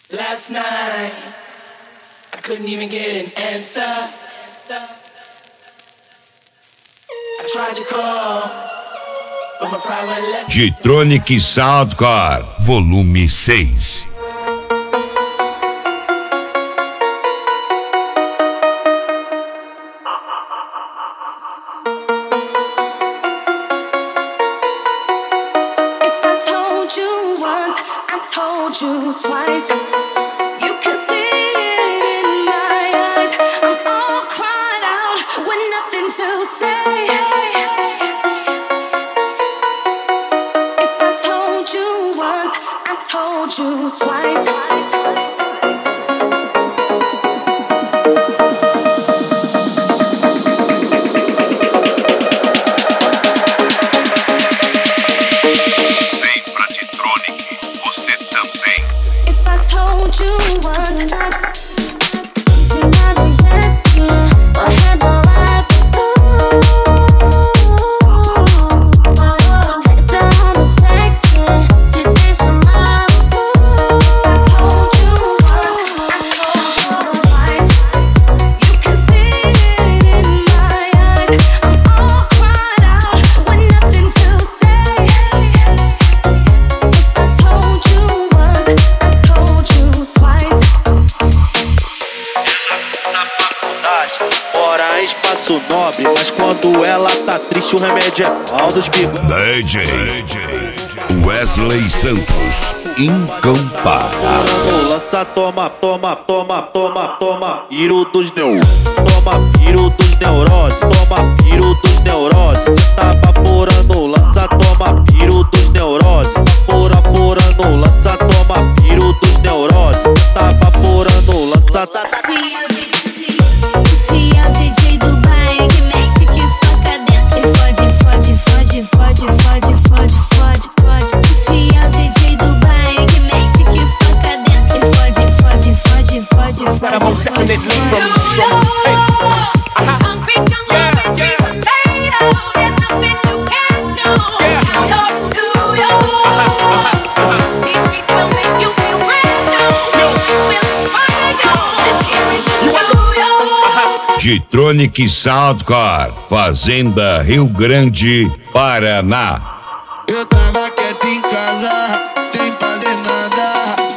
Last night, I couldn't even get an answer. I tried to call, but my pride wouldn't let me. G-Tronic Soundcore, volume 6. Told you twice. You can see it in my eyes. I'm all cried out with nothing to say. If I told you once, I told you twice. Nobre, mas quando ela tá triste o remédio é pau dos bigos. DJ Wesley Santos, incomparável. Lança, toma, toma, toma, toma, toma, piro dos toma, piro dos neurose, toma, piro dos neurose. Cê tá vaporando, lança, toma, piro dos neurose. Vaporando, lança, toma, piro dos neurose. Tá vaporando, lança. Se é o DJ do baile que mete que soca dentro e fode, fode, fode, fode, fode, fode, fode, fode. Se é o DJ do baile que mete que soca dentro e fode, fode, fode, fode, fode, fode, fode. Concrete jungle, red dreams are made of. There's nothing you can't do. These streets will make you feel brand new. Will inspire you. Let's hear it, you know. G-Tronic Soundcore, Fazenda Rio Grande, Paraná. Eu tava quieto em casa, sem fazer nada.